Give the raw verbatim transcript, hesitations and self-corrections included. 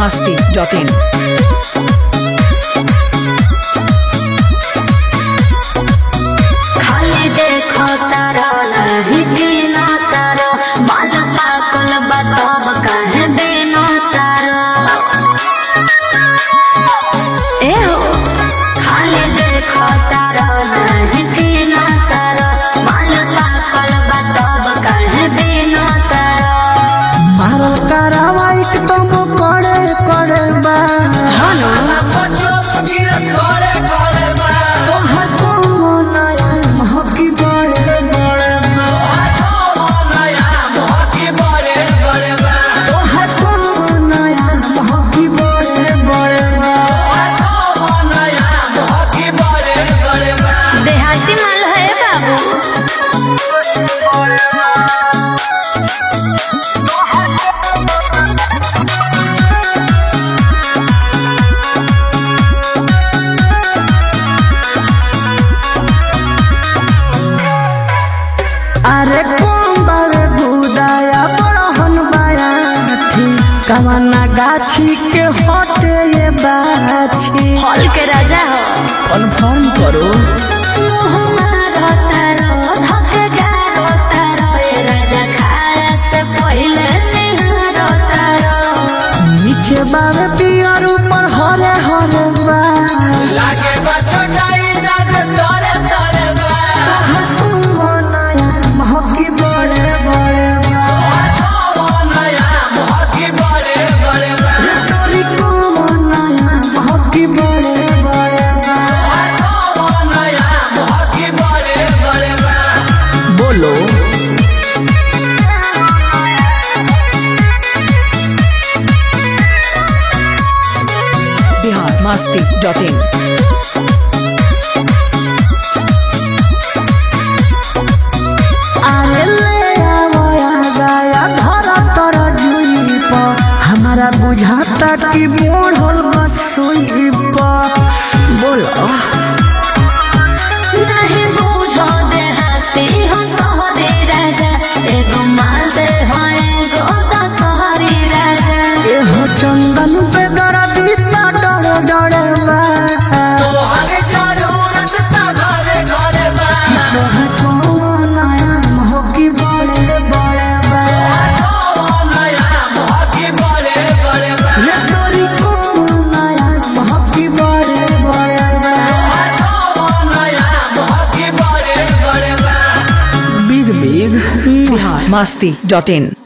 masti dot in. खाली देखो तारा नहीं गिनो तारा बाल पाकल बताब काहे बिनो तारा ए हो खाली देखो तारा नहीं गिनो तारा बाल पाकल बताब काहे बिनो तारा मारो तारा वाइट तुम करे करे बा हनो बच्चों गिरत करे करे बा तो हको नया महकी बड़े बड़े बा तो नया महकी बड़े बड़े बा तो हको नया महकी बड़े बड़े बा तो नया महकी बड़े बड़े बा देहाती माल है बाबू अरे कौन बारे बुदाया बड़हन बाया ठीक कवना गाछी के होते ये बाछी हॉल के राजा हो कन्फर्म करो हमारा तारो धके गारो तारो ए राजा खाया से पहले निहारो तारो नीचे बावे पियर ऊपर हरे हरे बा लागे बच्चो जाई जाग तोरे तोरे बा तू नया महकी बड़े बड़े बा तू नया महकी बड़े बड़े बा तोरी को नया महकी बड़े बड़े बा तू नया महकी बड़े बड़े बा बोलो Bihar masti dot in. अरे ले आया गया धरा तोरा जुई पर हमारा बुझाता कि मोड़ल बस सुई पर बोलो नहीं बूझो देहाती हो सहरी राजा एगो माल दे हो एगो दशहरी राजा ये हो चंदन पे दरा दीता डरे डरे बा तोहरे जरूरत ता घरे घरे बा तोहरे को नया महकी बड़े बड़े बा तो नया महकी बड़े बड़े बा ये तोरी को नया महकी बड़े बड़े बा तो नया महकी बड़े बड़े बा big big Bihar masti dot in.